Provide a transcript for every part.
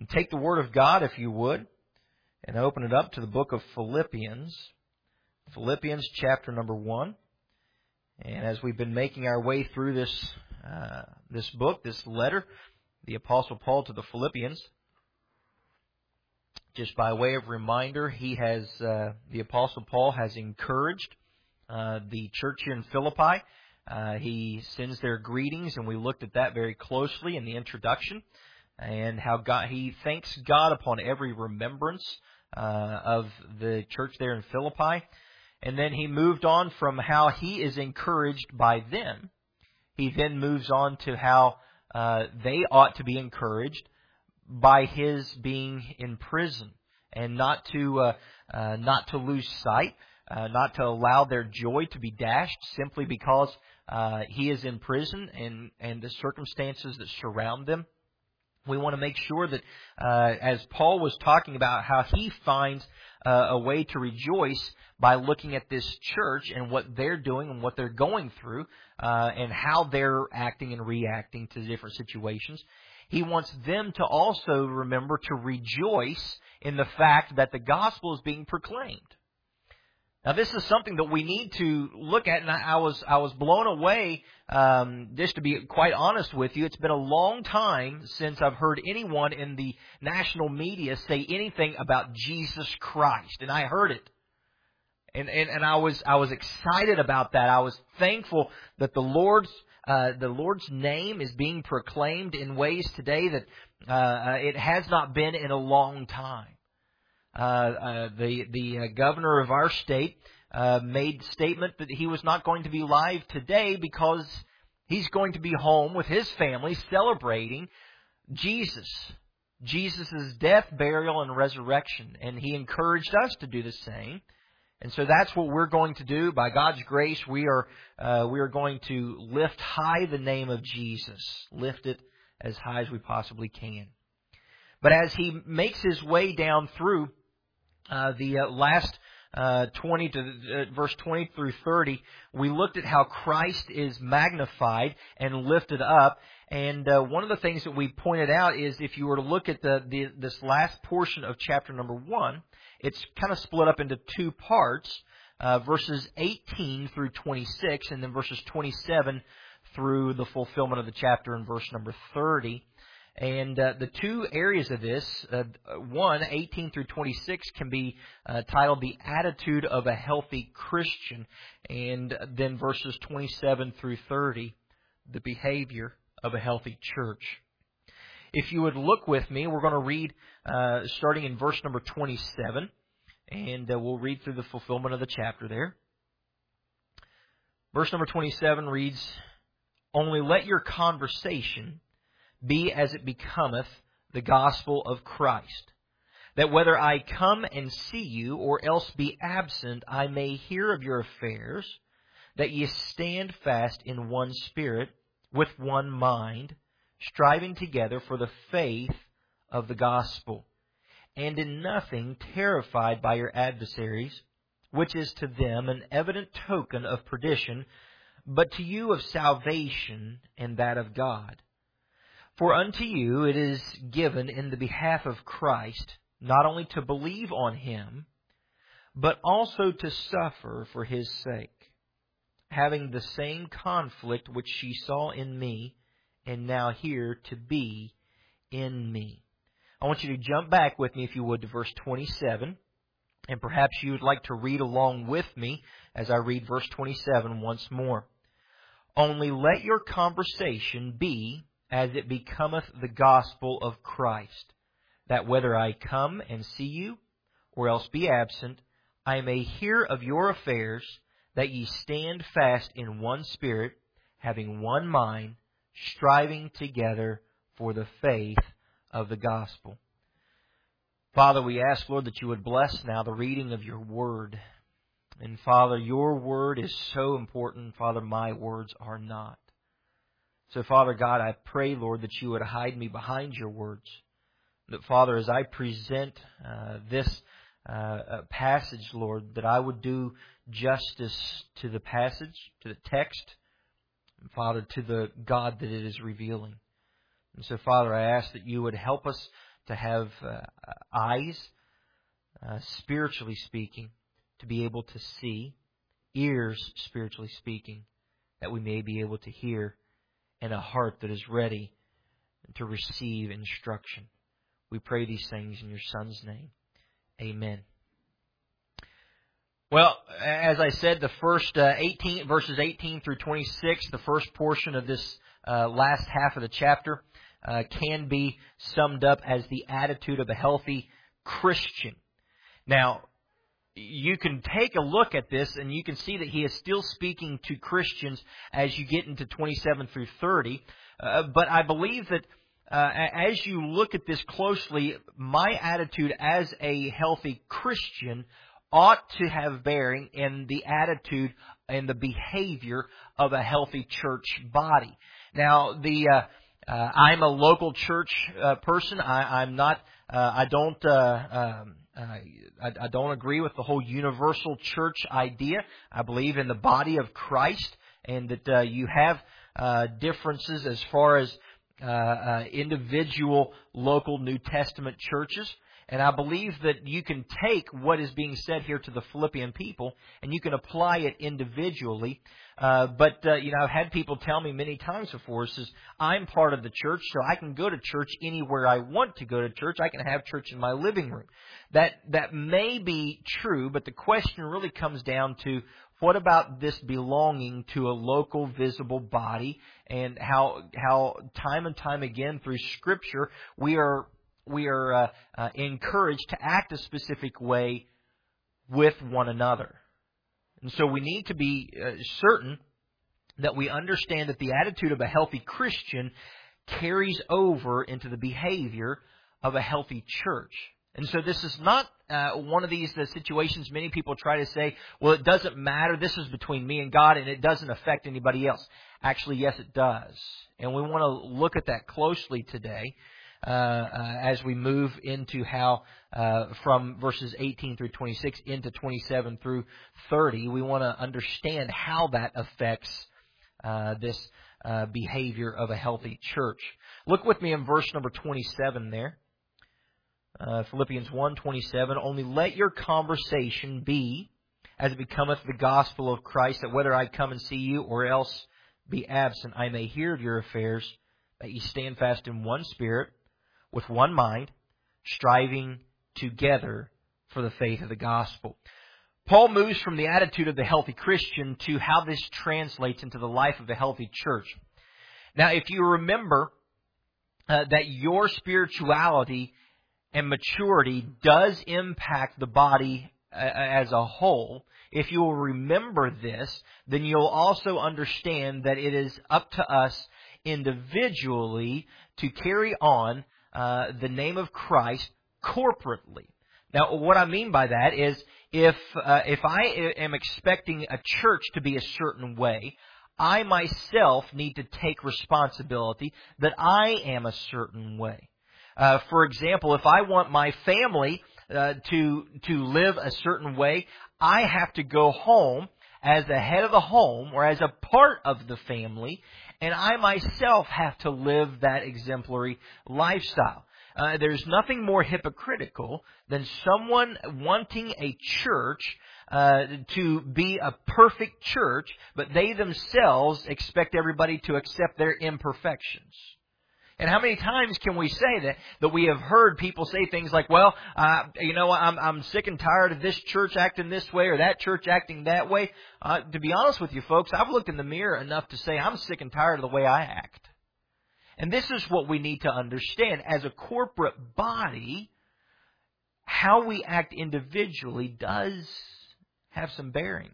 Take the Word of God, if you would, and open it up to the book of Philippians. Philippians chapter number 1. And as we've been making our way through this book, this letter, the Apostle Paul to the Philippians, just by way of reminder, the Apostle Paul has encouraged the church here in Philippi. He sends their greetings, and we looked at that very closely in the introduction, and how he thanks God upon every remembrance of the church there in Philippi. And then he moved on from how he is encouraged by them. He then moves on to how they ought to be encouraged by his being in prison, and not to lose sight, not to allow their joy to be dashed simply because he is in prison and the circumstances that surround them. We want to make sure that as Paul was talking about how he finds a way to rejoice by looking at this church and what they're doing and what they're going through and how they're acting and reacting to different situations, he wants them to also remember to rejoice in the fact that the gospel is being proclaimed. Now, this is something that we need to look at, and I was blown away, just to be quite honest with you. It's been a long time since I've heard anyone in the national media say anything about Jesus Christ, and I heard it. And I was excited about that. I was thankful that the Lord's name is being proclaimed in ways today that it has not been in a long time. The governor of our state made the statement that he was not going to be live today because he's going to be home with his family celebrating Jesus' death, burial, and resurrection. And he encouraged us to do the same. And so that's what we're going to do. By God's grace, we are going to lift high the name of Jesus. Lift it as high as we possibly can. But as he makes his way down through the last 20 to verse 20 through 30, we looked at how Christ is magnified and lifted up. And one of the things that we pointed out is if you were to look at this last portion of chapter number 1, it's kind of split up into two parts, verses 18 through 26, and then verses 27 through the fulfillment of the chapter in verse number 30. And the two areas of this, 18 through 26, can be titled The Attitude of a Healthy Christian, and then verses 27 through 30, The Behavior of a Healthy Church. If you would look with me, we're going to read starting in verse number 27, and we'll read through the fulfillment of the chapter there. Verse number 27 reads, "Only let your conversation be as it becometh the gospel of Christ, that whether I come and see you or else be absent, I may hear of your affairs, that ye stand fast in one spirit, with one mind, striving together for the faith of the gospel, and in nothing terrified by your adversaries, which is to them an evident token of perdition, but to you of salvation and that of God. For unto you it is given in the behalf of Christ, not only to believe on Him, but also to suffer for His sake, having the same conflict which ye saw in me, and now hear to be in me." I want you to jump back with me, if you would, to verse 27, and perhaps you would like to read along with me as I read verse 27 once more. "Only let your conversation be as it becometh the gospel of Christ, that whether I come and see you, or else be absent, I may hear of your affairs, that ye stand fast in one spirit, having one mind, striving together for the faith of the gospel." Father, we ask, Lord, that you would bless now the reading of your word. And Father, your word is so important. Father, my words are not. So, Father God, I pray, Lord, that you would hide me behind your words. That, Father, as I present this passage, Lord, that I would do justice to the passage, to the text, and, Father, to the God that it is revealing. And so, Father, I ask that you would help us to have eyes, spiritually speaking, to be able to see, ears, spiritually speaking, that we may be able to hear, and a heart that is ready to receive instruction. We pray these things in your Son's name. Amen. Well, as I said, the first verses 18 through 26, the first portion of this last half of the chapter, can be summed up as the attitude of a healthy Christian. Now, you can take a look at this and you can see that he is still speaking to Christians as you get into 27 through 30. But I believe that as you look at this closely, my attitude as a healthy Christian ought to have bearing in the attitude and the behavior of a healthy church body. Now, I'm a local church person. I don't agree with the whole universal church idea. I believe in the body of Christ, and that you have differences as far as individual local New Testament churches. And I believe that you can take what is being said here to the Philippian people and you can apply it individually. But I've had people tell me many times before, says, I'm part of the church, so I can go to church anywhere I want to go to church. I can have church in my living room. That may be true, but the question really comes down to, what about this belonging to a local visible body, and how time and time again through Scripture we are encouraged to act a specific way with one another. And so we need to be certain that we understand that the attitude of a healthy Christian carries over into the behavior of a healthy church. And so this is not one of these situations many people try to say, well, it doesn't matter, this is between me and God and it doesn't affect anybody else. Actually, yes, it does. And we want to look at that closely today. As we move into how from verses 18 through 26 into 27 through 30, we want to understand how that affects this behavior of a healthy church. Look with me in verse number 27 there. Philippians 1:27. Only let your conversation be as it becometh the gospel of Christ, that whether I come and see you or else be absent, I may hear of your affairs, that ye stand fast in one spirit, with one mind, striving together for the faith of the gospel. Paul moves from the attitude of the healthy Christian to how this translates into the life of a healthy church. Now, if you remember that your spirituality and maturity does impact the body as a whole, if you will remember this, then you'll also understand that it is up to us individually to carry on the name of Christ corporately. Now, what I mean by that is, if I am expecting a church to be a certain way, I myself need to take responsibility that I am a certain way. For example, if I want my family to live a certain way, I have to go home as the head of the home or as a part of the family, and I myself have to live that exemplary lifestyle. There's nothing more hypocritical than someone wanting a church to be a perfect church, but they themselves expect everybody to accept their imperfections. And how many times can we say that we have heard people say things like, well, I'm sick and tired of this church acting this way or that church acting that way. To be honest with you folks, I've looked in the mirror enough to say I'm sick and tired of the way I act. And this is what we need to understand. As a corporate body, how we act individually does have some bearing.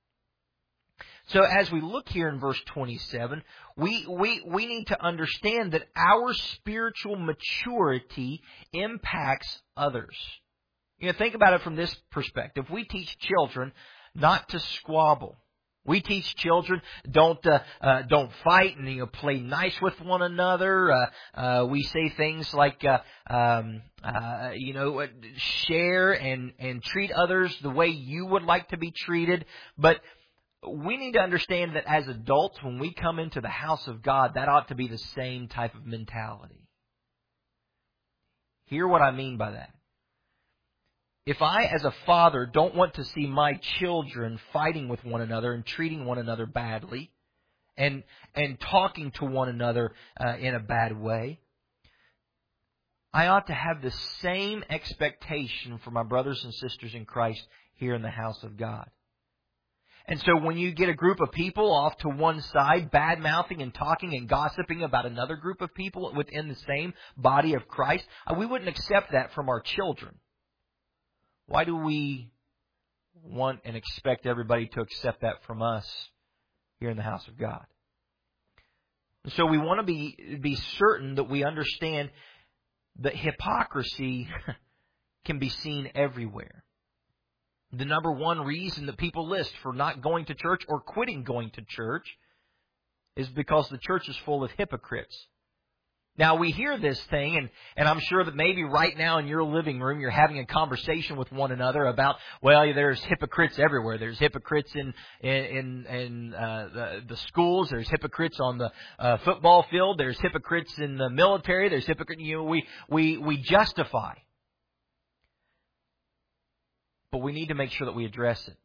So as we look here in verse 27, we need to understand that our spiritual maturity impacts others. Think about it from this perspective. We teach children not to squabble. We teach children don't fight and play nice with one another. We say things like share and treat others the way you would like to be treated. But we need to understand that as adults, when we come into the house of God, that ought to be the same type of mentality. Hear what I mean by that. If I, as a father, don't want to see my children fighting with one another and treating one another badly and talking to one another in a bad way, I ought to have the same expectation for my brothers and sisters in Christ here in the house of God. And so when you get a group of people off to one side, bad-mouthing and talking and gossiping about another group of people within the same body of Christ, we wouldn't accept that from our children. Why do we want and expect everybody to accept that from us here in the house of God? And so we want to be certain that we understand that hypocrisy can be seen everywhere. The number one reason that people list for not going to church or quitting going to church is because the church is full of hypocrites. Now, we hear this thing, and I'm sure that maybe right now in your living room you're having a conversation with one another about, well, there's hypocrites everywhere. There's hypocrites in the schools. There's hypocrites on the football field. There's hypocrites in the military. There's hypocrites. We justify. But we need to make sure that we address it.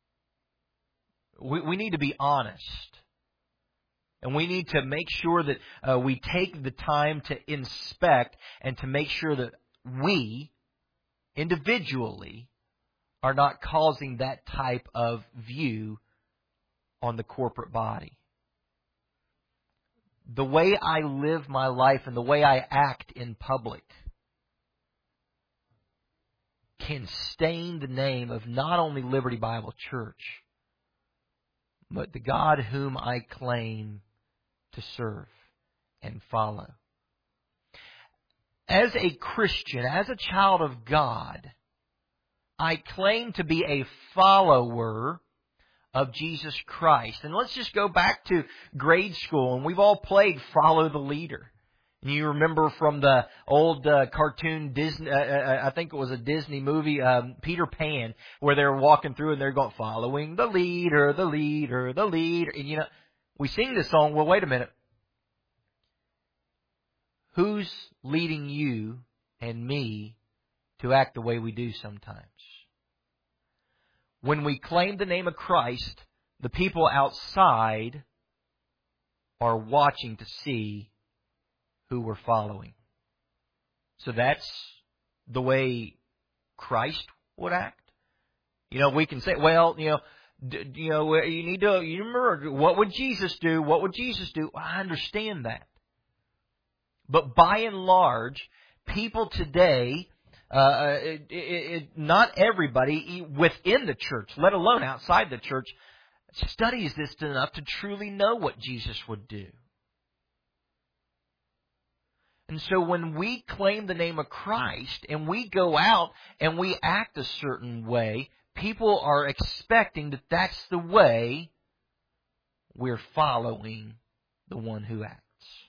We need to be honest. And we need to make sure that we take the time to inspect and to make sure that we, individually, are not causing that type of view on the corporate body. The way I live my life and the way I act in public can stain the name of not only Liberty Bible Church, but the God whom I claim to serve and follow. As a Christian, as a child of God, I claim to be a follower of Jesus Christ. And let's just go back to grade school, and we've all played Follow the Leader. And you remember from the old cartoon Disney, I think it was a Disney movie, Peter Pan, where they're walking through and they're going, following the leader, the leader, the leader. And we sing this song, well, wait a minute. Who's leading you and me to act the way we do sometimes? When we claim the name of Christ, the people outside are watching to see who we're following. So that's the way Christ would act. We can say, well, you need to, you remember, what would Jesus do? What would Jesus do? I understand that. But by and large, people today, not everybody within the church, let alone outside the church, studies this enough to truly know what Jesus would do. And so when we claim the name of Christ and we go out and we act a certain way, people are expecting that that's the way we're following the one who acts.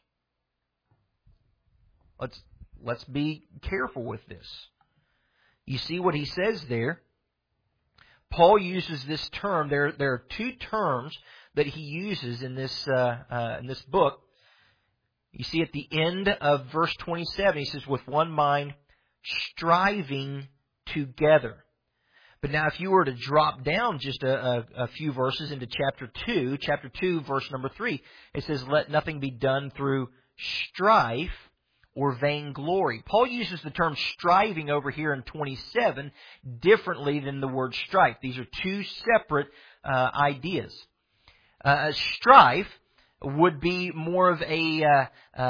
Let's be careful with this. You see what he says there? Paul uses this term. There are two terms that he uses in this book. You see at the end of verse 27, he says, with one mind, striving together. But now if you were to drop down just a few verses into chapter 2, verse number 3, it says, let nothing be done through strife or vainglory. Paul uses the term striving over here in 27 differently than the word strife. These are two separate ideas. Strife would be more of a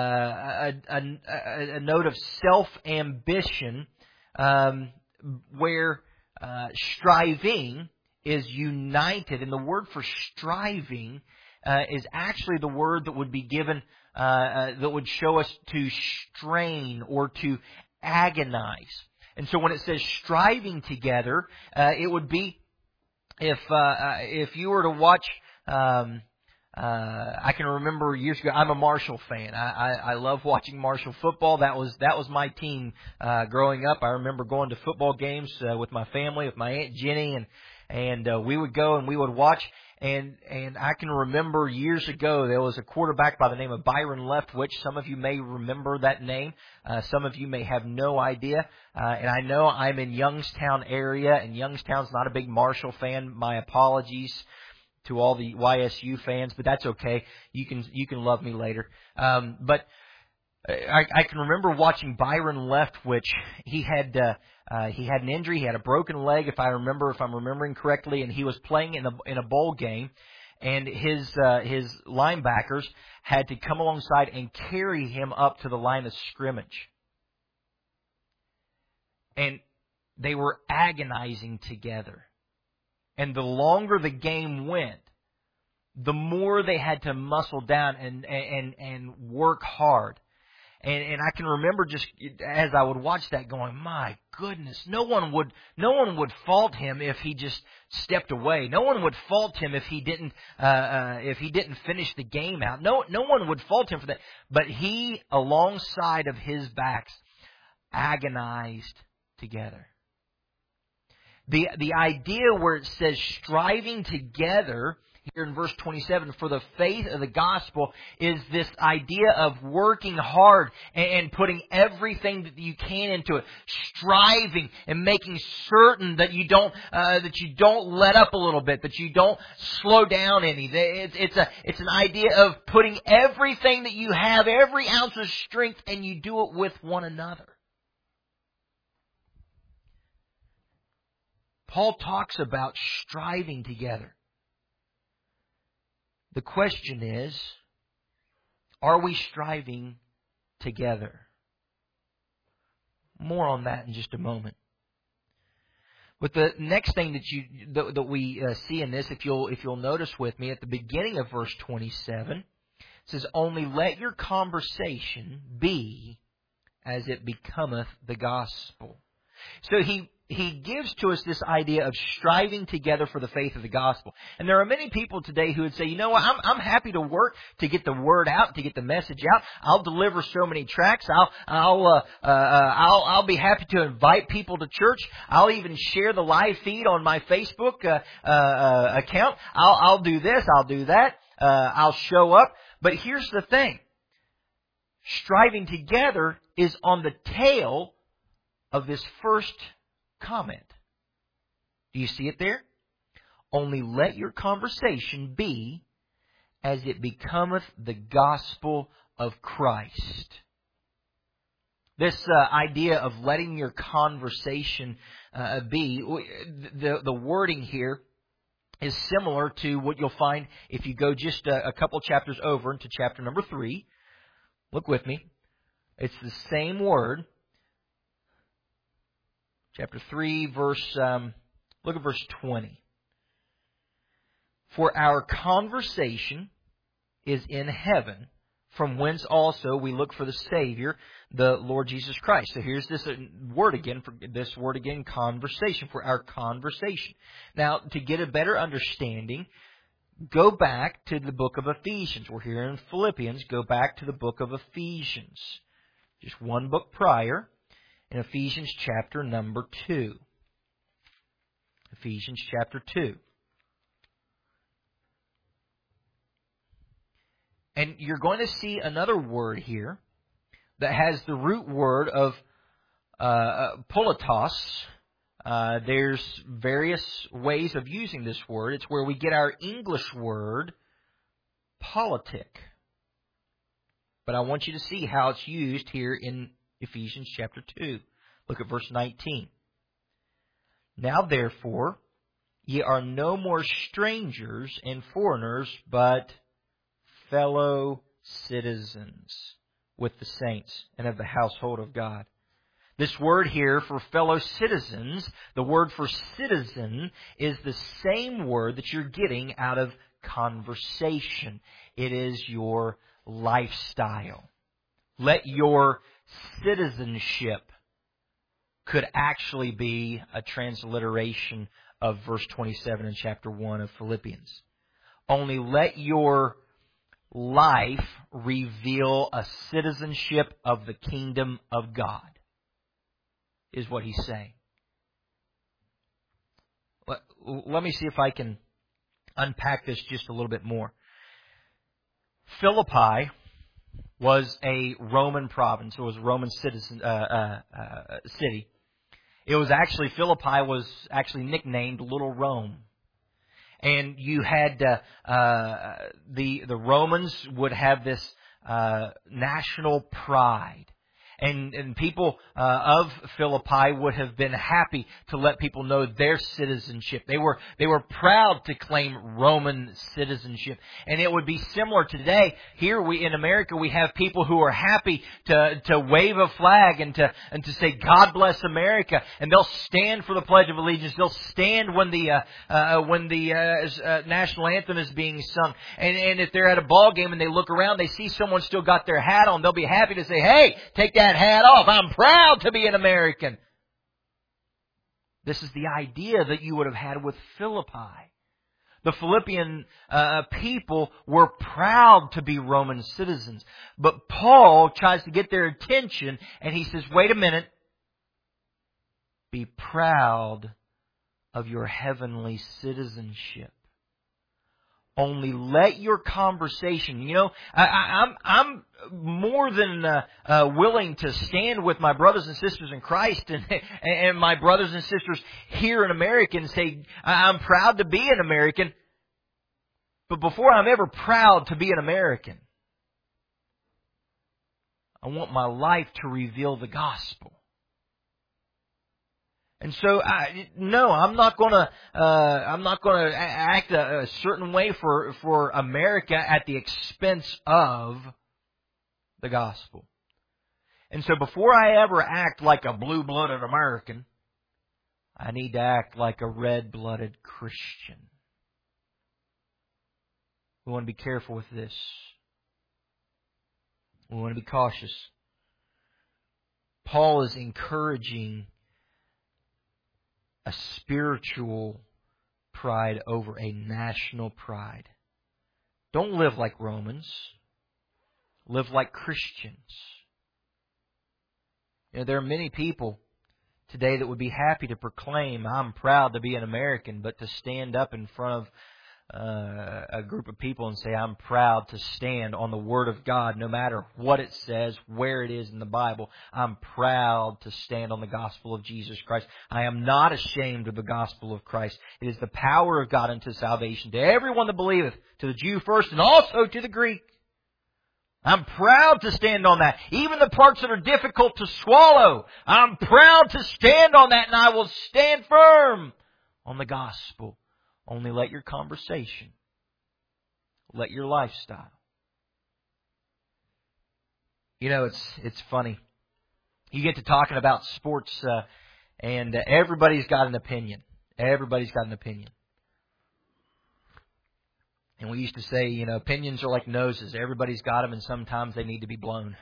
note of self-ambition, where striving is united. And the word for striving is actually the word that would be given, that would show us to strain or to agonize. And so when it says striving together, it would be if you were to watch. I can remember years ago. I'm a Marshall fan. I love watching Marshall football. That was my team growing up. I remember going to football games with my family, with my Aunt Jenny, and we would go and we would watch. And I can remember years ago there was a quarterback by the name of Byron Leftwich. Some of you may remember that name. Some of you may have no idea. And I know I'm in Youngstown area, and Youngstown's not a big Marshall fan. My apologies to all the YSU fans, but that's okay. You can love me later. But I can remember watching Byron Leftwich. He had an injury. He had a broken leg, if I'm remembering correctly, and he was playing in a bowl game, and his linebackers had to come alongside and carry him up to the line of scrimmage. And they were agonizing together. And the longer the game went, the more they had to muscle down and work hard. And I can remember just as I would watch that going, my goodness, no one would fault him if he just stepped away. No one would fault him if he didn't finish the game out. No one would fault him for that. But he, alongside of his backs, agonized together. The idea where it says striving together here in verse 27 for the faith of the gospel is this idea of working hard and putting everything that you can into it, striving and making certain that you don't let up a little bit, that you don't slow down any. It's an idea of putting everything that you have, every ounce of strength, and you do it with one another. Paul talks about striving together. The question is, are we striving together? More on that in just a moment. But the next thing that we see in this, if you'll notice with me, at the beginning of verse 27, it says, "Only let your conversation be as it becometh the gospel." So he gives to us this idea of striving together for the faith of the gospel. And there are many people today who would say, you know what, I'm happy to work to get the word out, to get the message out. I'll deliver so many tracts. I'll be happy to invite people to church. I'll even share the live feed on my Facebook account. I'll do this. I'll do that. I'll show up. But here's the thing. Striving together is on the tail of this first comment. Do you see it there? Only let your conversation be as it becometh the gospel of Christ. This idea of letting your conversation be, the wording here is similar to what you'll find if you go just a couple chapters over into chapter number 3. Look with me. It's the same word. Chapter 3, look at verse 20. For our conversation is in heaven, from whence also we look for the Savior, the Lord Jesus Christ. So here's this word again, conversation, for our conversation. Now, to get a better understanding, go back to the book of Ephesians. We're here in Philippians. Go back to the book of Ephesians. Just one book prior. In Ephesians chapter number 2. Ephesians chapter 2. And you're going to see another word here that has the root word of politos. There's various ways of using this word. It's where we get our English word politic. But I want you to see how it's used here in Ephesians chapter 2. Look at verse 19. Now therefore, ye are no more strangers and foreigners, but fellow citizens with the saints and of the household of God. This word here for fellow citizens, the word for citizen, is the same word that you're getting out of conversation. It is your lifestyle. Let your citizenship could actually be a transliteration of verse 27 in chapter 1 of Philippians. Only let your life reveal a citizenship of the kingdom of God, is what he's saying. let me see if I can unpack this just a little bit more. Philippi was a Roman province. It was a Roman city. It was actually, Philippi was actually nicknamed Little Rome. And you had the Romans would have this national pride. And people of Philippi would have been happy to let people know their citizenship. They were proud to claim Roman citizenship. And it would be similar today. Here in America we have people who are happy to wave a flag and to say God bless America, and they'll stand for the Pledge of Allegiance. They'll stand when the national anthem is being sung. And if they're at a ball game and they look around, they see someone still got their hat on, they'll be happy to say, "Hey, take that hat off. I'm proud to be an American." This is the idea that you would have had with Philippi. The Philippian people were proud to be Roman citizens. But Paul tries to get their attention, and he says, wait a minute. Be proud of your heavenly citizenship. Only let your conversation, I'm more than willing to stand with my brothers and sisters in Christ and my brothers and sisters here in America and say, I'm proud to be an American. But before I'm ever proud to be an American, I want my life to reveal the gospel. And so, I'm not going to act a certain way for America at the expense of the gospel. And so, before I ever act like a blue-blooded American, I need to act like a red-blooded Christian. We want to be careful with this. We want to be cautious. Paul is encouraging a spiritual pride over a national pride. Don't live like Romans. Live like Christians. There are many people today that would be happy to proclaim, I'm proud to be an American, but to stand up in front of a group of people and say, I'm proud to stand on the Word of God, no matter what it says, where it is in the Bible. I'm proud to stand on the gospel of Jesus Christ. I am not ashamed of the gospel of Christ. It is the power of God unto salvation to everyone that believeth, to the Jew first and also to the Greek. I'm proud to stand on that. Even the parts that are difficult to swallow, I'm proud to stand on that, and I will stand firm on the gospel. Only let your conversation, let your lifestyle. It's funny. You get to talking about sports, and everybody's got an opinion. Everybody's got an opinion. And we used to say, opinions are like noses. Everybody's got them, and sometimes they need to be blown.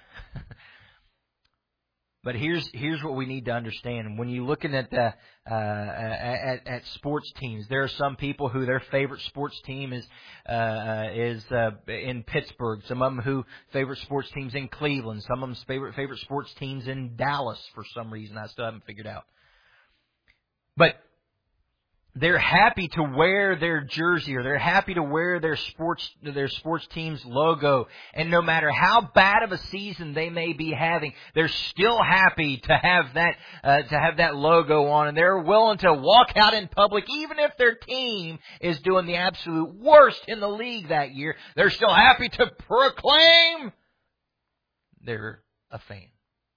But here's what we need to understand. When you're looking at at sports teams, there are some people who their favorite sports team is in Pittsburgh. Some of them who favorite sports teams in Cleveland. Some of them's favorite sports teams in Dallas for some reason I still haven't figured out. But they're happy to wear their jersey, or they're happy to wear their sports team's logo. And no matter how bad of a season they may be having, they're still happy to have that logo on, and they're willing to walk out in public, even if their team is doing the absolute worst in the league that year. They're still happy to proclaim they're a fan.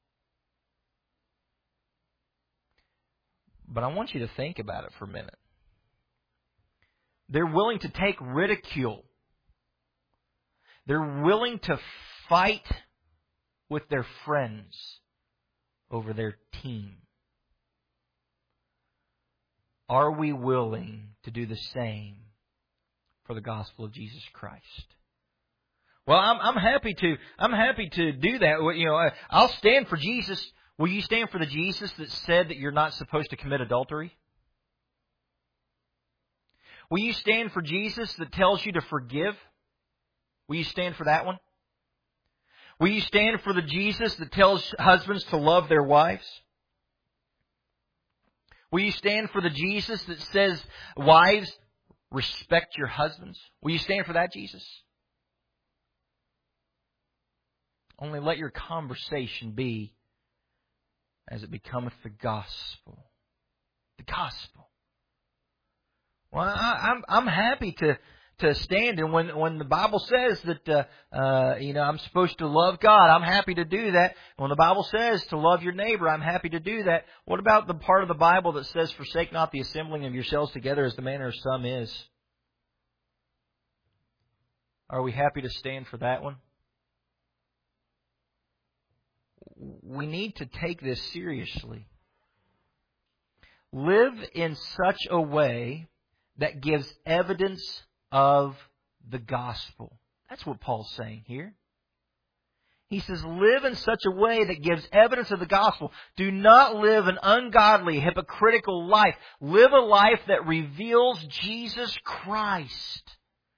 But I want you to think about it for a minute. They're willing to take ridicule. They're willing to fight with their friends over their team. Are we willing to do the same for the gospel of Jesus Christ? Well, I'm happy to do that. I'll stand for Jesus. Will you stand for the Jesus that said that you're not supposed to commit adultery? Will you stand for Jesus that tells you to forgive? Will you stand for that one? Will you stand for the Jesus that tells husbands to love their wives? Will you stand for the Jesus that says, wives, respect your husbands? Will you stand for that Jesus? Only let your conversation be as it becometh the gospel. The gospel. Well, I'm happy to stand, and when the Bible says that I'm supposed to love God, I'm happy to do that. When the Bible says to love your neighbor, I'm happy to do that. What about the part of the Bible that says, "Forsake not the assembling of yourselves together, as the manner of some is"? Are we happy to stand for that one? We need to take this seriously. Live in such a way that gives evidence of the gospel. That's what Paul's saying here. He says, live in such a way that gives evidence of the gospel. Do not live an ungodly, hypocritical life. Live a life that reveals Jesus Christ.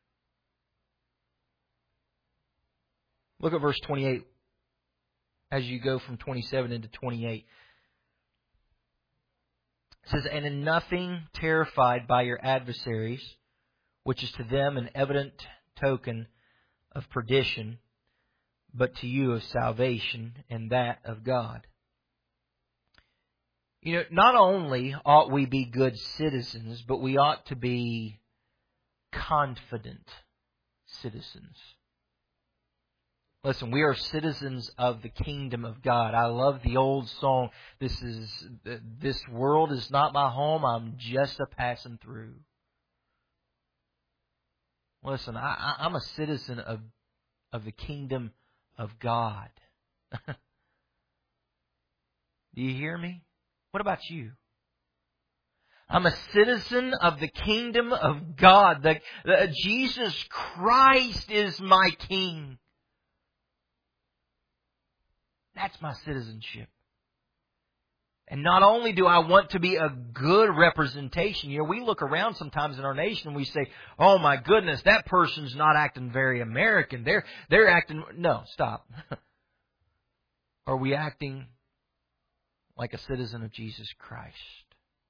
Look at verse 28 as you go from 27 into 28. It says, "And in nothing terrified by your adversaries, which is to them an evident token of perdition, but to you of salvation, and that of God." You know, not only ought we be good citizens, but we ought to be confident citizens. Listen, we are citizens of the kingdom of God. I love the old song, this world is not my home, I'm just a passing through. Listen, I'm a citizen of the kingdom of God. Do you hear me? What about you? I'm a citizen of the kingdom of God. Jesus Christ is my King. That's my citizenship. And not only do I want to be a good representation, you know, we look around sometimes in our nation and we say, "Oh my goodness, that person's not acting very American. They're acting..." No, stop. Are we acting like a citizen of Jesus Christ?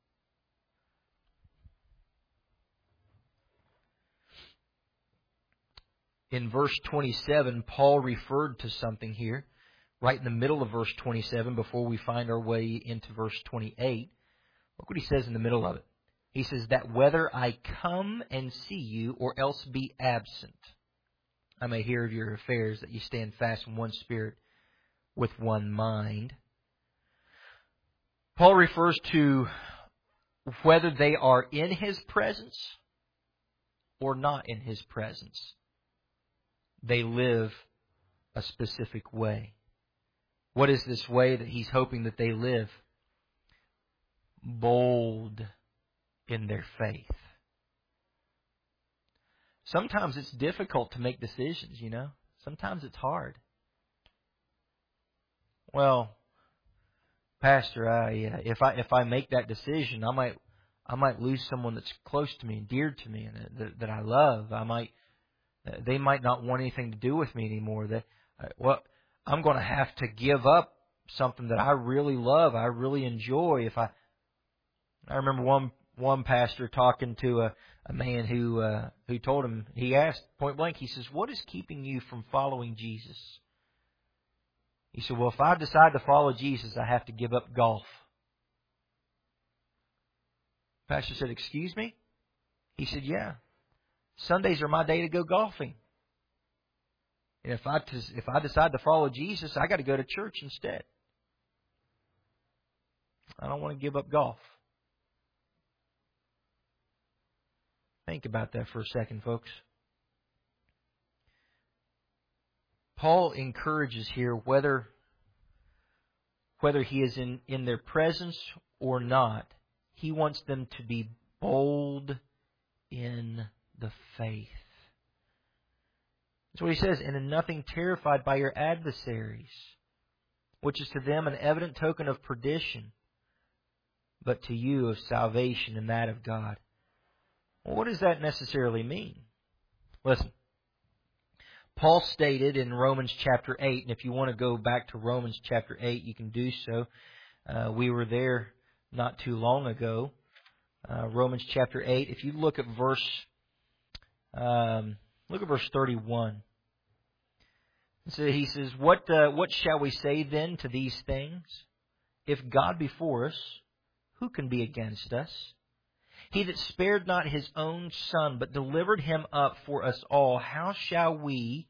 In verse 27, Paul referred to something here. Right in the middle of verse 27, before we find our way into verse 28, look what he says in the middle of it. He says, "That whether I come and see you, or else be absent, I may hear of your affairs, that you stand fast in one spirit, with one mind." Paul refers to whether they are in his presence or not in his presence. They live a specific way. What is this way that he's hoping that they live? Bold in their faith. Sometimes it's difficult to make decisions, you know. Sometimes it's hard. Well, Pastor, if I make that decision, I might lose someone that's close to me and dear to me and that I love. They might not want anything to do with me anymore. I'm going to have to give up something that I really love, I really enjoy. I remember one pastor talking to a man who told him, he asked point blank, he says, "What is keeping you from following Jesus?" He said, "Well, if I decide to follow Jesus, I have to give up golf." The pastor said, "Excuse me?" He said, "Yeah. Sundays are my day to go golfing. And if I decide to follow Jesus, I got to go to church instead. I don't want to give up golf." Think about that for a second, folks. Paul encourages here whether he is in their presence or not, he wants them to be bold in the faith. That's what he says, "And in nothing terrified by your adversaries, which is to them an evident token of perdition, but to you of salvation, and that of God." Well, what does that necessarily mean? Listen, Paul stated in Romans chapter 8, and if you want to go back to Romans chapter 8, you can do so. We were there not too long ago. Romans chapter 8. If you look at verse 31. So he says, What shall we say then to these things? If God be for us, who can be against us? He that spared not his own Son, but delivered him up for us all, how shall he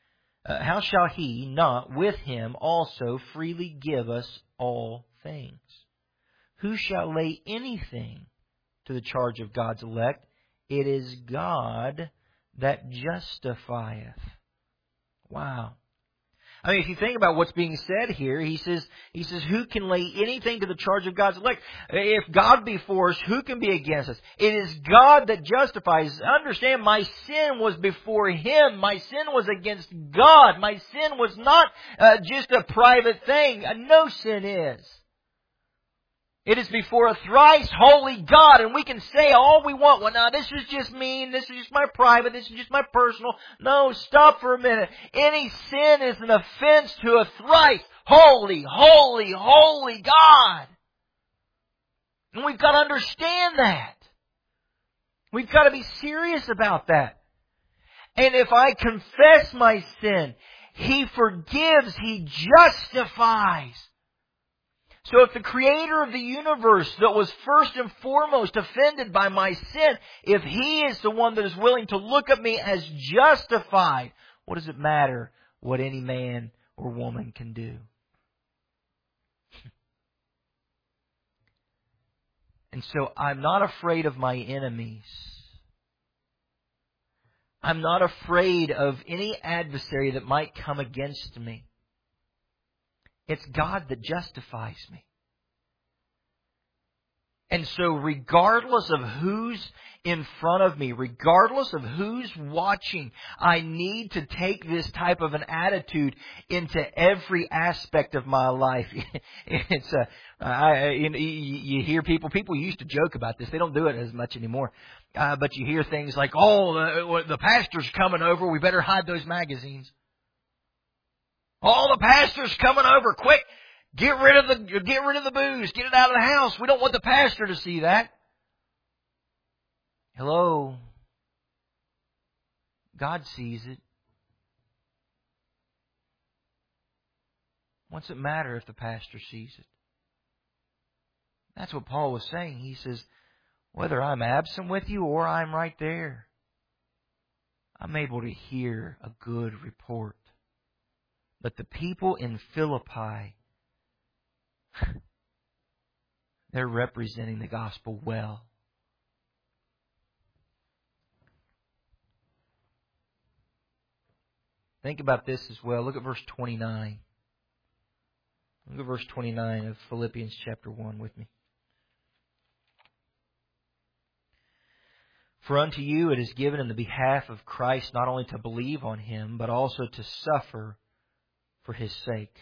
not with him also freely give us all things? Who shall lay anything to the charge of God's elect? It is God that justifieth. Wow. I mean, if you think about what's being said here, he says, who can lay anything to the charge of God's elect? If God be for us, who can be against us? It is God that justifies. Understand, my sin was before Him. My sin was against God. My sin was not just a private thing. No sin is. It is before a thrice holy God, and we can say all we want. Well, now, this is just me, this is just my private, this is just my personal. No, stop for a minute. Any sin is an offense to a thrice holy, holy, holy God. And we've got to understand that. We've got to be serious about that. And if I confess my sin, He forgives, He justifies. So if the Creator of the universe that was first and foremost offended by my sin, if He is the one that is willing to look at me as justified, what does it matter what any man or woman can do? And so I'm not afraid of my enemies. I'm not afraid of any adversary that might come against me. It's God that justifies me. And so regardless of who's in front of me, regardless of who's watching, I need to take this type of an attitude into every aspect of my life. You hear people used to joke about this. They don't do it as much anymore. But you hear things like, the pastor's coming over. We better hide those magazines. The pastor's coming over. Quick, get rid of the booze. Get it out of the house. We don't want the pastor to see that. Hello. God sees it. What's it matter if the pastor sees it? That's what Paul was saying. He says, whether I'm absent with you or I'm right there, I'm able to hear a good report. But the people in Philippi, they're representing the gospel well. Think about this as well. Look at verse 29. Look at verse 29 of Philippians chapter 1 with me. For unto you it is given in the behalf of Christ not only to believe on Him, but also to suffer for His sake.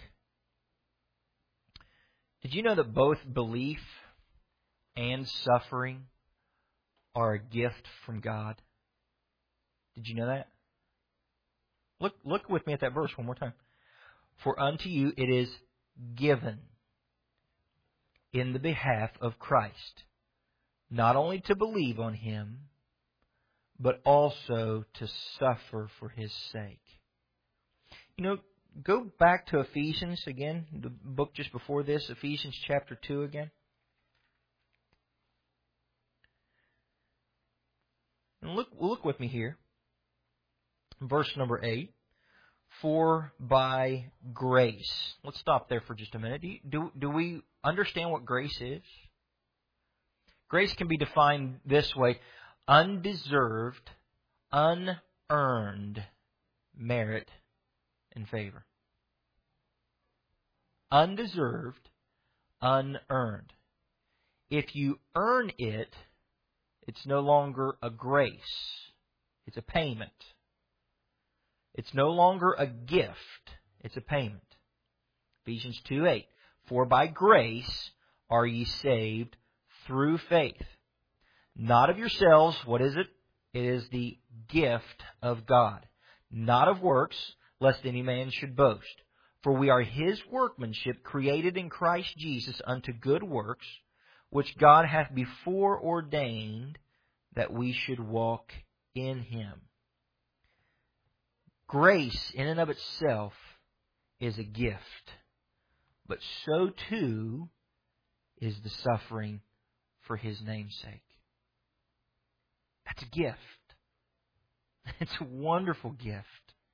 Did you know that both belief and suffering are a gift from God? Did you know that? Look with me at that verse one more time. For unto you it is given in the behalf of Christ, not only to believe on Him, but also to suffer for His sake. You know, go back to Ephesians again, the book just before this, Ephesians chapter 2 again. And look with me here. Verse number 8. For by grace. Let's stop there for just a minute. Do we understand what grace is? Grace can be defined this way. Undeserved, unearned merit and favor. Undeserved, unearned. If you earn it, it's no longer a grace. It's a payment. It's no longer a gift. It's a payment. Ephesians 2:8. For by grace are ye saved through faith. Not of yourselves. What is it? It is the gift of God. Not of works, lest any man should boast. For we are His workmanship, created in Christ Jesus unto good works, which God hath before ordained that we should walk in Him. Grace, in and of itself, is a gift, but so too is the suffering for His name's sake. That's a gift. It's a wonderful gift.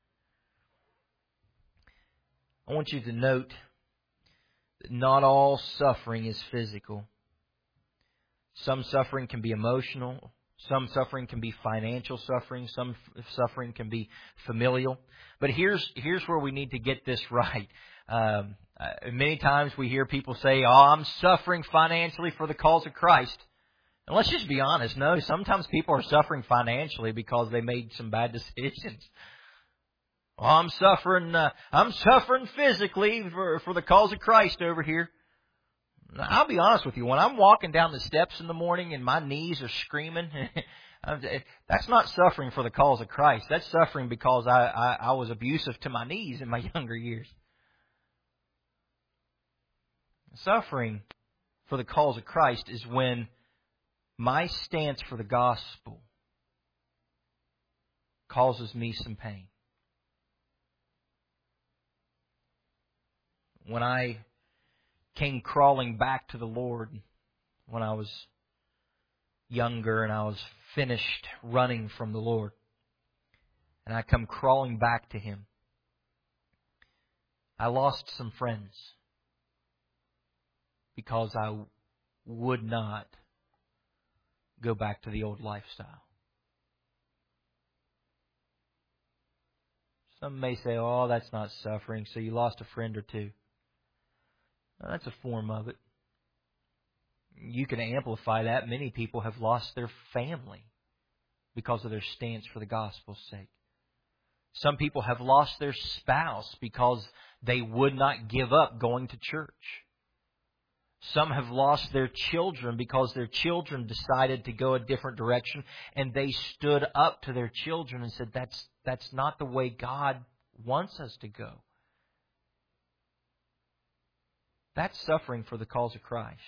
I want you to note that not all suffering is physical. Some suffering can be emotional. Some suffering can be financial suffering. Some suffering can be familial. But here's where we need to get this right. Many times we hear people say, "Oh, I'm suffering financially for the cause of Christ." And let's just be honest. No, sometimes people are suffering financially because they made some bad decisions. "Oh, I'm suffering physically for the cause of Christ over here." I'll be honest with you. When I'm walking down the steps in the morning and my knees are screaming, that's not suffering for the cause of Christ. That's suffering because I was abusive to my knees in my younger years. Suffering for the cause of Christ is when my stance for the gospel causes me some pain. When I came crawling back to the Lord when I was younger and I was finished running from the Lord, and I come crawling back to Him, I lost some friends because I would not go back to the old lifestyle. Some may say, "Oh, that's not suffering, so you lost a friend or two." Well, that's a form of it. You can amplify that. Many people have lost their family because of their stance for the gospel's sake. Some people have lost their spouse because they would not give up going to church. Some have lost their children because their children decided to go a different direction, and they stood up to their children and said, that's not the way God wants us to go. That's suffering for the cause of Christ.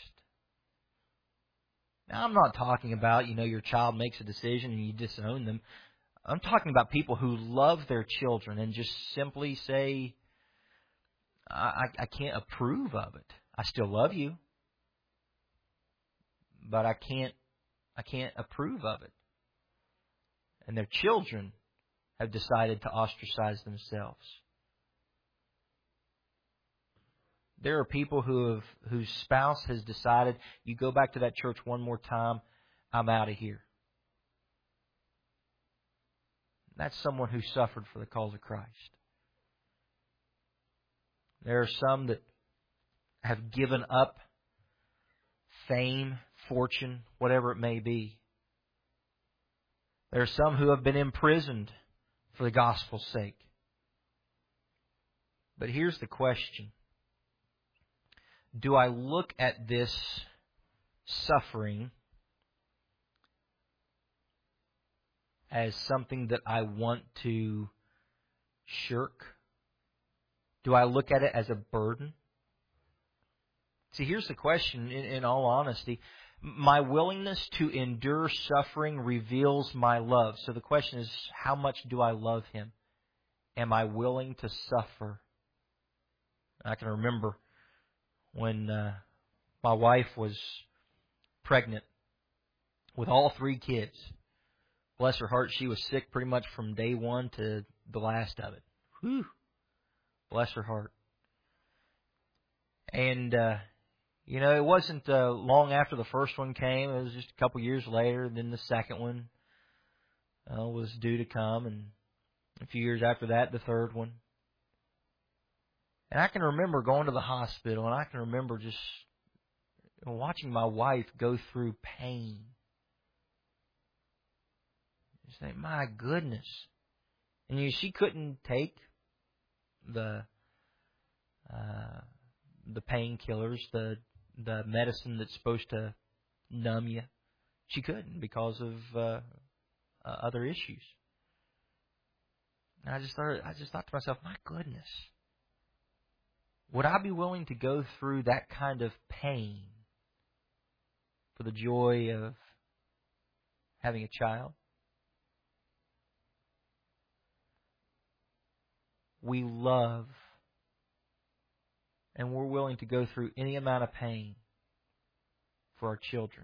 Now, I'm not talking about, your child makes a decision and you disown them. I'm talking about people who love their children and just simply say, I can't approve of it. I still love you, but I can't approve of it. And their children have decided to ostracize themselves. There are people whose spouse has decided, you go back to that church one more time, I'm out of here. That's someone who suffered for the cause of Christ. There are some that have given up fame, fortune, whatever it may be. There are some who have been imprisoned for the gospel's sake. But here's the question. Do I look at this suffering as something that I want to shirk? Do I look at it as a burden? See, here's the question, in all honesty. My willingness to endure suffering reveals my love. So the question is, how much do I love Him? Am I willing to suffer? I can remember when my wife was pregnant with all 3 kids. Bless her heart, she was sick pretty much from day one to the last of it. Whew. Bless her heart. And, it wasn't long after the first one came. It was just a couple years later. And then the second one was due to come. And a few years after that, the third one. And I can remember going to the hospital, and I can remember just watching my wife go through pain. Just think, my goodness. And she couldn't take the painkillers, the medicine that's supposed to numb you. She couldn't because of other issues. And I just thought to myself, my goodness. Would I be willing to go through that kind of pain for the joy of having a child. We love and we're willing to go through any amount of pain for our children.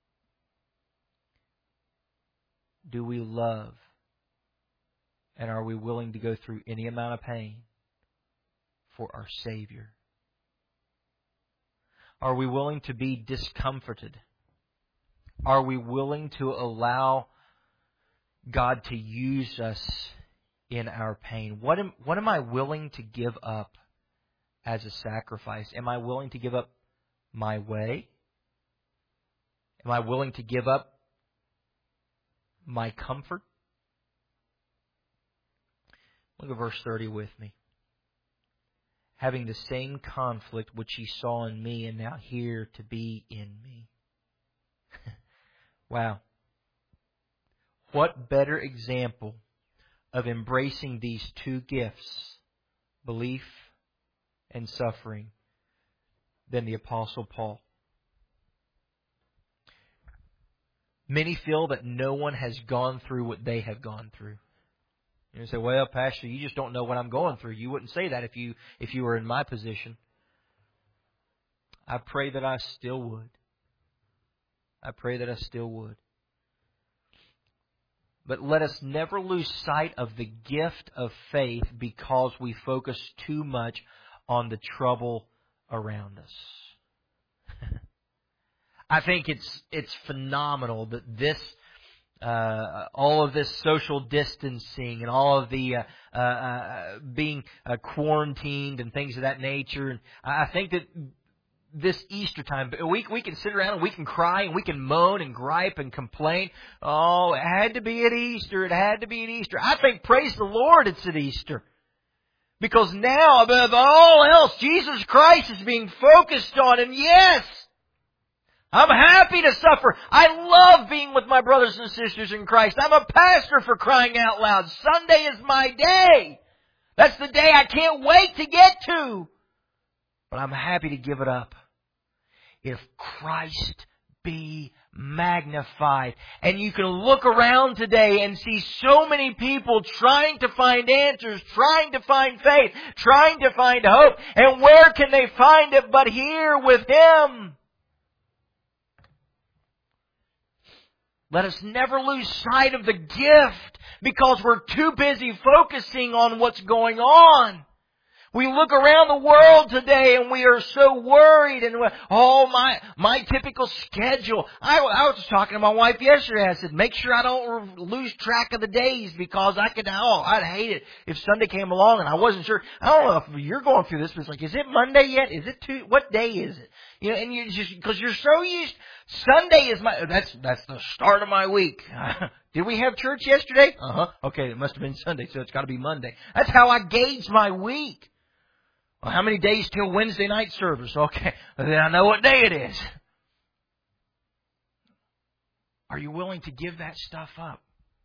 Do we love and are we willing to go through any amount of pain for our Savior? Are we willing to be discomforted? Are we willing to allow God to use us in our pain? What am I willing to give up as a sacrifice? Am I willing to give up my way? Am I willing to give up my comfort? Look at verse 30 with me. Having the same conflict which he saw in me and now here to be in me. Wow. What better example of embracing these two gifts, belief and suffering, than the Apostle Paul? Many feel that no one has gone through what they have gone through. You say, well, Pastor, you just don't know what I'm going through. You wouldn't say that if you were in my position. I pray that I still would. I pray that I still would. But let us never lose sight of the gift of faith because we focus too much on the trouble around us. I think it's phenomenal that this all of this social distancing and all of the being quarantined and things of that nature. And I think that this Easter time, we can sit around and we can cry and we can moan and gripe and complain. Oh, it had to be at Easter. It had to be at Easter. I think, praise the Lord, it's at Easter. Because now, above all else, Jesus Christ is being focused on. And yes, I'm happy to suffer. I love being with my brothers and sisters in Christ. I'm a pastor, for crying out loud. Sunday is my day. That's the day I can't wait to get to. But I'm happy to give it up. If Christ be magnified. And you can look around today and see so many people trying to find answers, trying to find faith, trying to find hope. And where can they find it but here with Him? Let us never lose sight of the gift because we're too busy focusing on what's going on. We look around the world today and we are so worried and my typical schedule. I was talking to my wife yesterday. I said, make sure I don't lose track of the days because I'd hate it if Sunday came along and I wasn't sure. I don't know if you're going through this, but it's like, is it Monday yet? Is it Tuesday? What day is it? You know, and you just, because you're so used, Sunday is that's the start of my week. Did we have church yesterday? Okay, it must have been Sunday, so it's got to be Monday. That's how I gauge my week. Well, how many days till Wednesday night service? Okay, then I know what day it is. Are you willing to give that stuff up?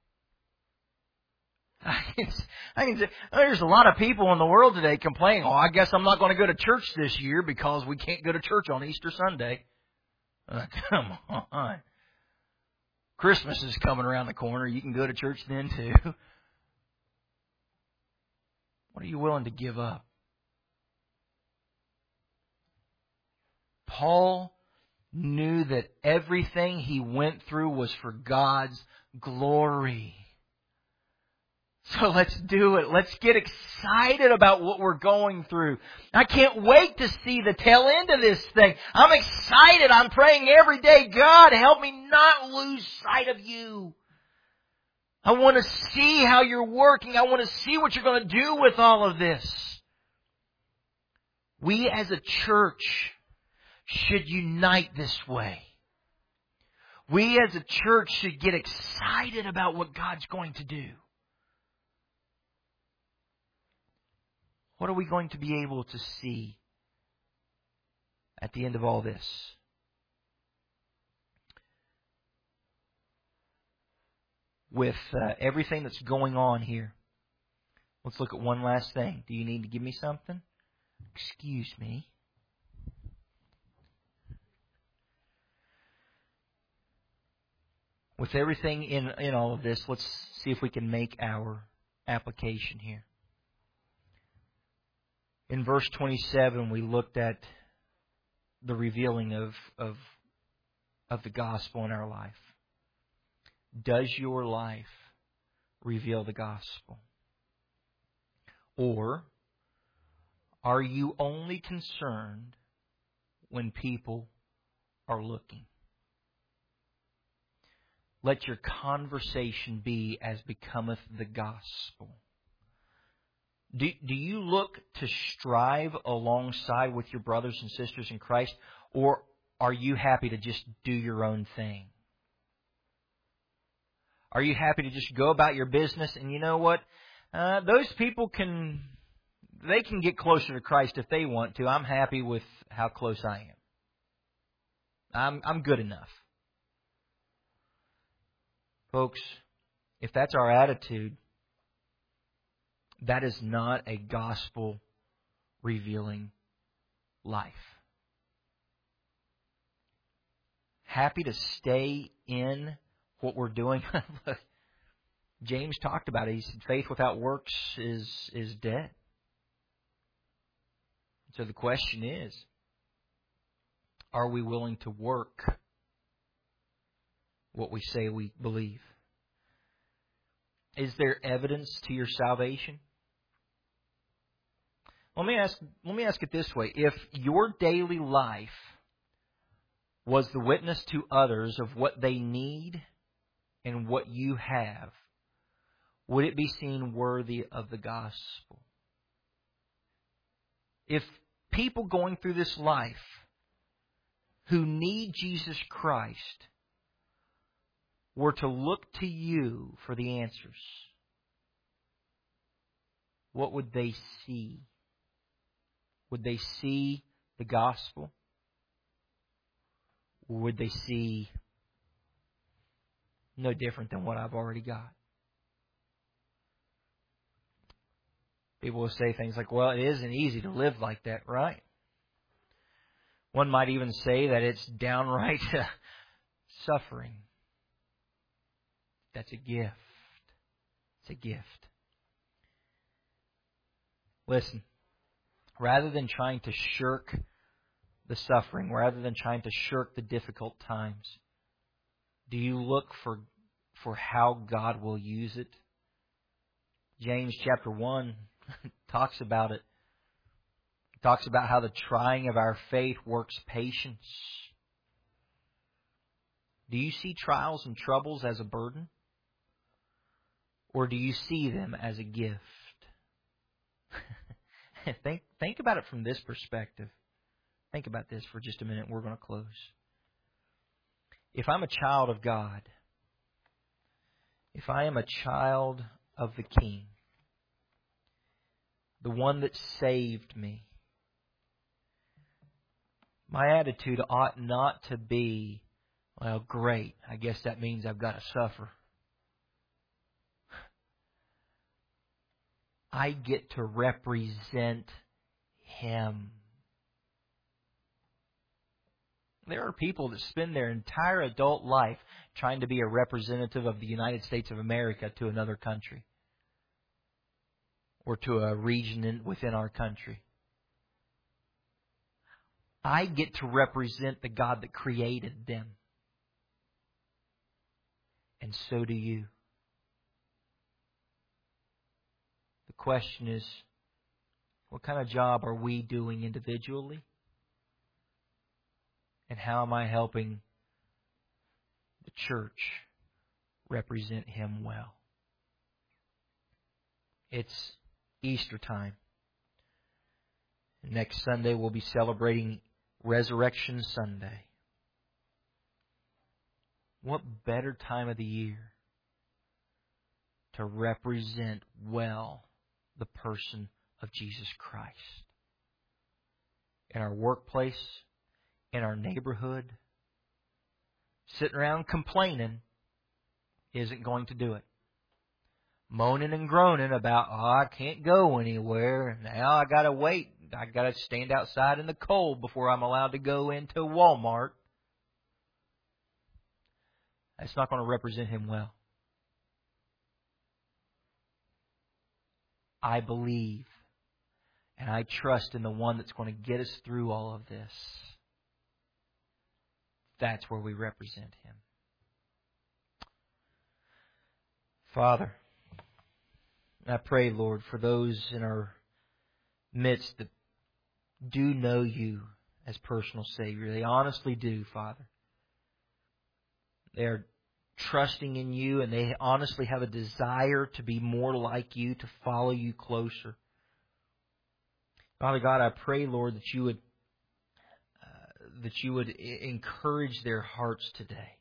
I can say, there's a lot of people in the world today complaining, I guess I'm not going to go to church this year because we can't go to church on Easter Sunday. Come on. Christmas is coming around the corner. You can go to church then too. What are you willing to give up? Paul knew that everything he went through was for God's glory. So let's do it. Let's get excited about what we're going through. I can't wait to see the tail end of this thing. I'm excited. I'm praying every day, God, help me not lose sight of You. I want to see how You're working. I want to see what You're going to do with all of this. We as a church should unite this way. We as a church should get excited about what God's going to do. What are we going to be able to see at the end of all this? With everything that's going on here, let's look at one last thing. Do you need to give me something? Excuse me. With everything in all of this, let's see if we can make our application here. In verse 27, we looked at the revealing of the gospel in our life. Does your life reveal the gospel? Or are you only concerned when people are looking? Let your conversation be as becometh the gospel. Do you look to strive alongside with your brothers and sisters in Christ, or are you happy to just do your own thing? Are you happy to just go about your business and you know what? Those people can get closer to Christ if they want to. I'm happy with how close I am. I'm good enough. Folks, if that's our attitude, that is not a gospel-revealing life. Happy to stay in what we're doing. James talked about it. He said, faith without works is dead. So the question is, are we willing to work what we say we believe? Is there evidence to your salvation? Let me ask it this way. If your daily life was the witness to others of what they need and what you have, would it be seen worthy of the gospel? If people going through this life who need Jesus Christ were to look to you for the answers, what would they see? Would they see the gospel? Or would they see no different than what I've already got? People will say things like, well, it isn't easy to live like that, right? One might even say that it's downright suffering. That's a gift. It's a gift. Listen, rather than trying to shirk the suffering, rather than trying to shirk the difficult times, do you look for how God will use it? James chapter 1 talks about it. It talks about how the trying of our faith works patience. Do you see trials and troubles as a burden? Or do you see them as a gift? Think about it from this perspective. Think about this for just a minute. We're going to close. If I'm a child of God, if I am a child of the King, the one that saved me, my attitude ought not to be, well, great, I guess that means I've got to suffer. I get to represent Him. There are people that spend their entire adult life trying to be a representative of the United States of America to another country or to a region within our country. I get to represent the God that created them. And so do you. The question is, what kind of job are we doing individually? And how am I helping the church represent Him well? It's Easter time. Next Sunday we'll be celebrating Resurrection Sunday. What better time of the year to represent well the person of Jesus Christ? In our workplace, in our neighborhood, sitting around complaining isn't going to do it. Moaning and groaning about, I can't go anywhere. Now I got to wait. I got to stand outside in the cold before I'm allowed to go into Walmart. it's not going to represent Him well. I believe and I trust in the one that's going to get us through all of this. That's where we represent Him. Father, I pray, Lord, for those in our midst that do know You as personal Savior. They honestly do, Father. They are trusting in You, and they honestly have a desire to be more like You, to follow You closer. Father God, I pray, Lord, that You would encourage their hearts today.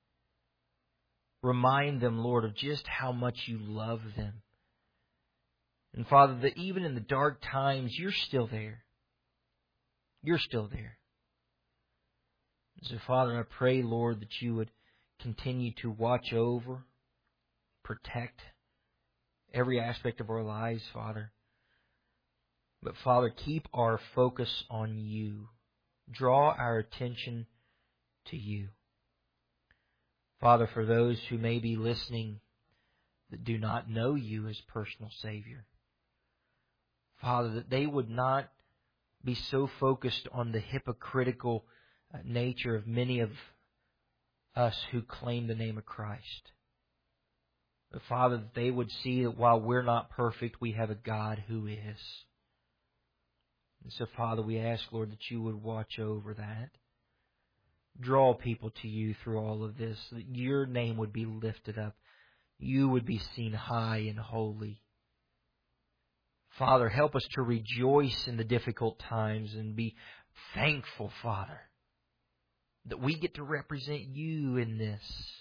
Remind them, Lord, of just how much You love them. And Father, that even in the dark times, You're still there. You're still there. So, Father, I pray, Lord, that You would continue to watch over, protect every aspect of our lives, Father. But, Father, keep our focus on You. Draw our attention to You. Father, for those who may be listening that do not know You as personal Savior, Father, that they would not be so focused on the hypocritical nature of many of us who claim the name of Christ. But Father, that they would see that while we're not perfect, we have a God who is. And so, Father, we ask, Lord, that You would watch over that. Draw people to You through all of this, that Your name would be lifted up. You would be seen high and holy. Father, help us to rejoice in the difficult times and be thankful, Father, that we get to represent You in this.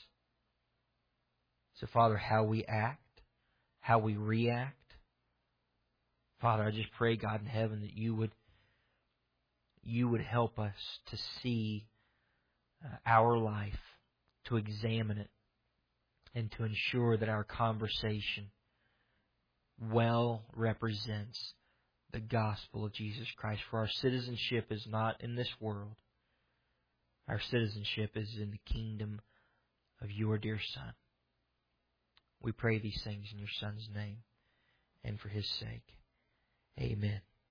So, Father, how we act, how we react, Father, I just pray, God in heaven, that You would help us to see our life, to examine it, and to ensure that our conversation well represents the gospel of Jesus Christ. For our citizenship is not in this world. Our citizenship is in the kingdom of Your dear Son. We pray these things in Your Son's name and for His sake. Amen.